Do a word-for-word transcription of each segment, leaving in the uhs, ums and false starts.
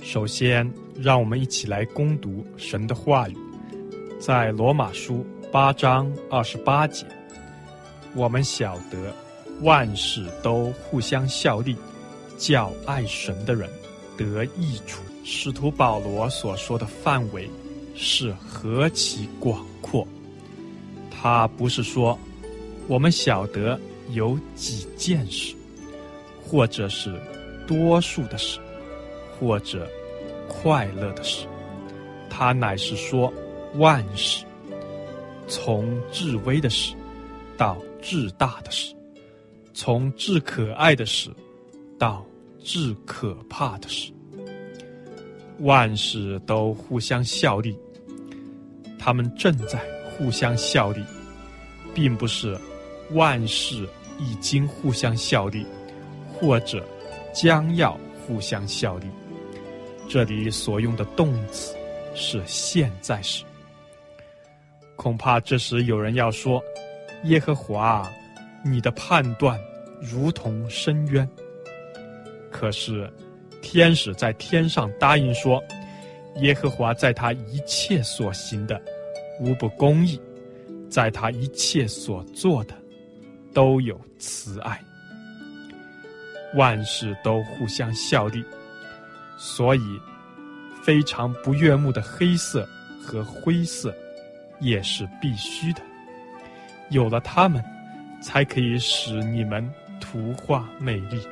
首先，让我们一起来攻读神的话语，在罗马书八章二十八节，我们晓得万事都互相效力，叫爱神的人得益处。使徒保罗所说的范围是何其广阔，他不是说我们晓得有几件事，或者是多数的事，或者快乐的事，他乃是说万事，从至微的事到至大的事，从至可爱的事到至可怕的事，万事都互相效力。他们正在互相效力，并不是万事已经互相效力，或者将要互相效力。这里所用的动词是现在时。恐怕这时有人要说，耶和华啊，你的判断如同深渊。可是天使在天上答应说，耶和华在他一切所行的无不公义，在他一切所做的都有慈爱。万事都互相效力，所以非常不悦目的黑色和灰色也是必须的，有了它们才可以使你们图画美丽。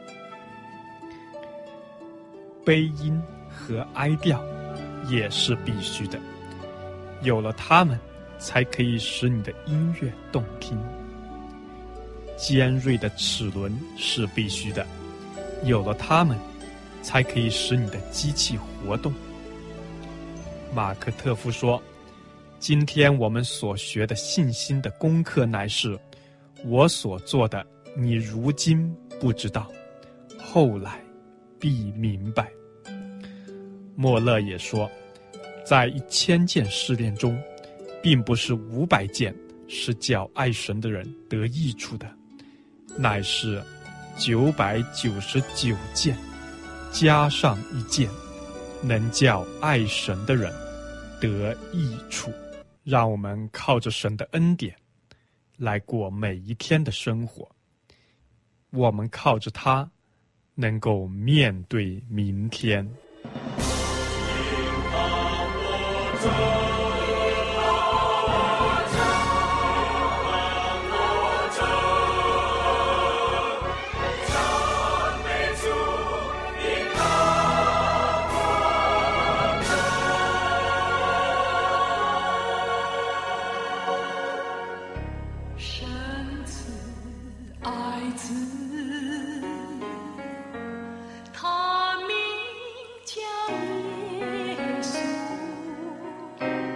悲音和哀调也是必须的，有了它们才可以使你的音乐动听。尖锐的齿轮是必须的，有了它们才可以使你的机器活动。马克特夫说，今天我们所学的信心的功课乃是，我所做的你如今不知道，后来必明白。莫勒也说，在一千件试炼中，并不是五百件是叫爱神的人得益处的，乃是九百九十九件加上一件，能叫爱神的人得益处。让我们靠着神的恩典来过每一天的生活，我们靠着他能够面对明天。 他名叫耶稣。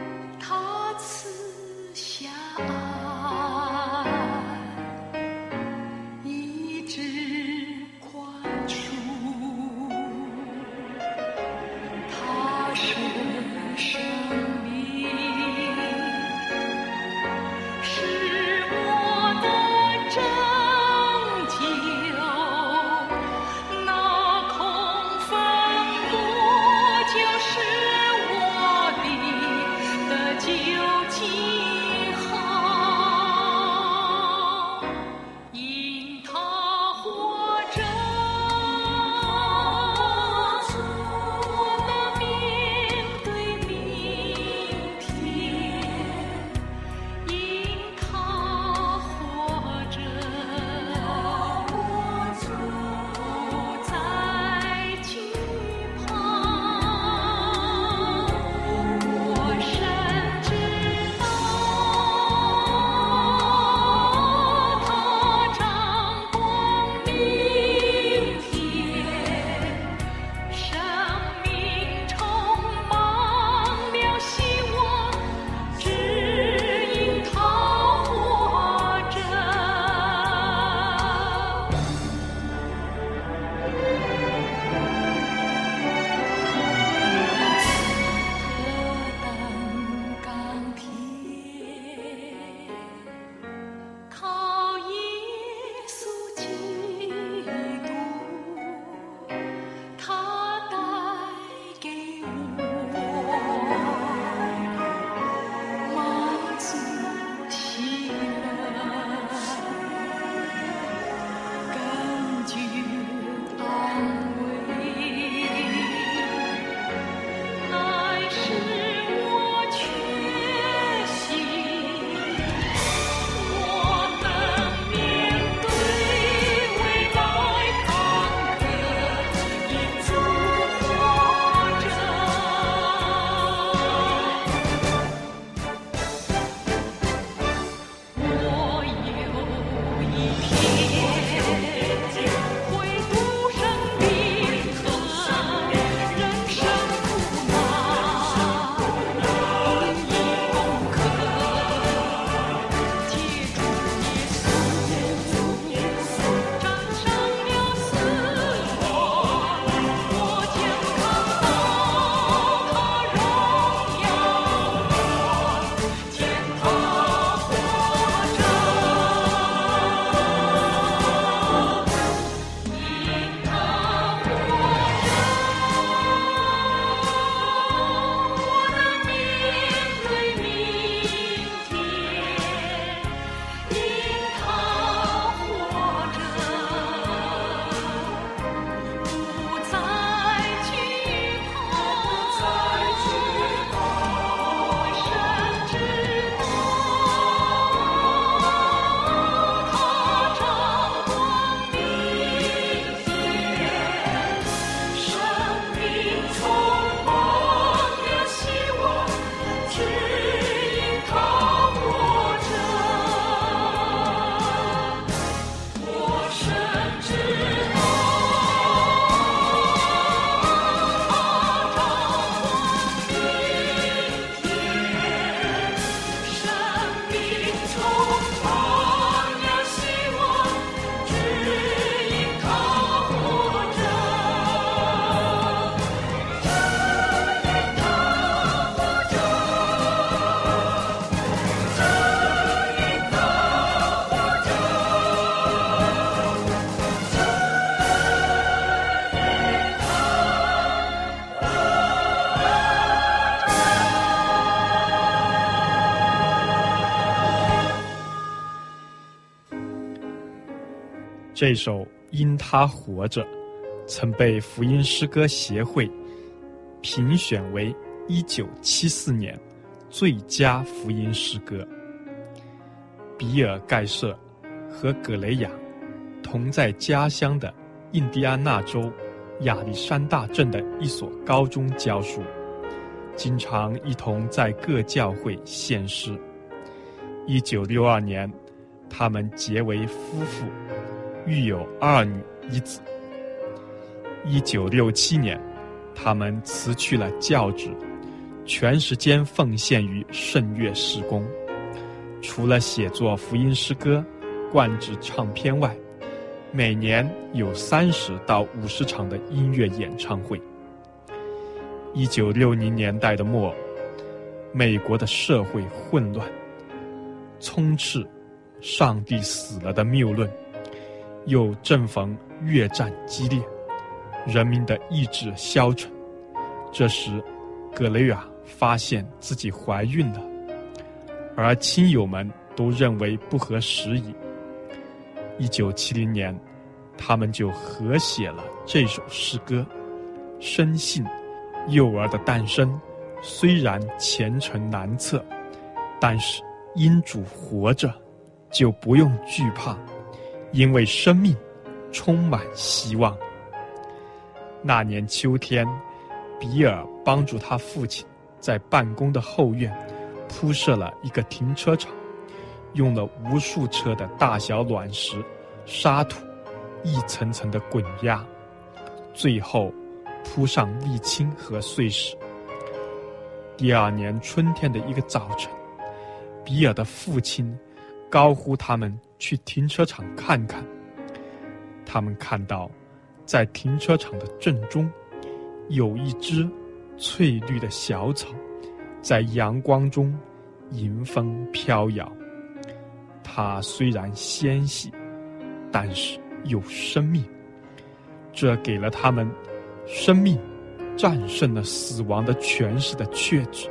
这首《因他活着》曾被福音诗歌协会评选为一九七四年最佳福音诗歌。比尔·盖瑟和葛雷雅同在家乡的印第安纳州亚历山大镇的一所高中教书，经常一同在各教会献诗。一九六二年，他们结为夫妇，育有二女一子。一九六七年，他们辞去了教职，全时间奉献于圣乐事工。除了写作福音诗歌、灌制唱片外，每年有三十到五十场的音乐演唱会。一九六零年代的末，美国的社会混乱，充斥上帝死了的谬论，又正逢越战激烈，人民的意志消沉。这时葛雷雅发现自己怀孕了，而亲友们都认为不合时宜。一九七零年，他们就合写了这首诗歌，深信幼儿的诞生虽然前程难测，但是因主活着，就不用惧怕，因为生命充满希望。那年秋天，比尔帮助他父亲在办公的后院铺设了一个停车场，用了无数车的大小卵石、沙土一层层的滚压，最后铺上沥青和碎石。第二年春天的一个早晨，比尔的父亲高呼他们去停车场看看。他们看到在停车场的正中有一只翠绿的小草，在阳光中迎风飘摇。它虽然纤细，但是有生命，这给了他们生命战胜了死亡的权势的确据。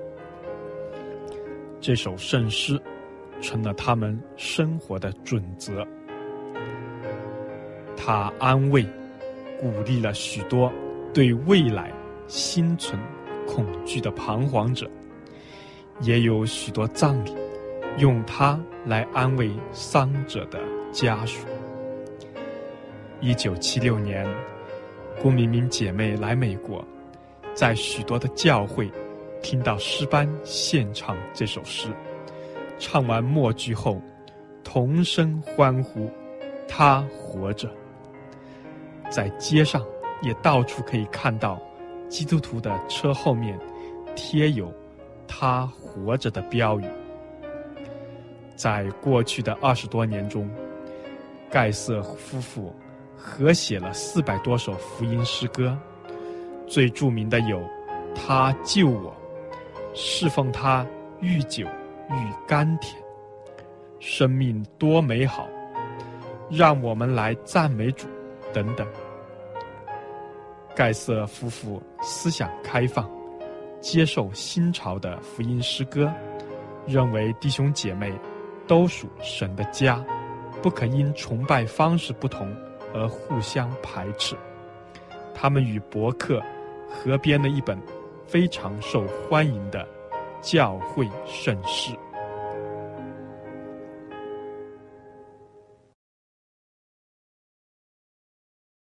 这首圣诗成了他们生活的准则。它安慰、鼓励了许多对未来心存恐惧的彷徨者，也有许多葬礼用它来安慰丧者的家属。一九七六年，郭明明姐妹来美国，在许多的教会听到诗班献唱这首诗，唱完末句后，同声欢呼：他活着。在街上也到处可以看到基督徒的车后面贴有他活着的标语。在过去的二十多年中，盖瑟夫妇合写了四百多首福音诗歌，最著名的有他救我、侍奉他愈久愈甘甜、生命多美好、让我们来赞美主等等。盖瑟夫妇思想开放，接受新潮的福音诗歌，认为弟兄姐妹都属神的家，不可因崇拜方式不同而互相排斥。他们与伯克合编了一本非常受欢迎的教会圣诗。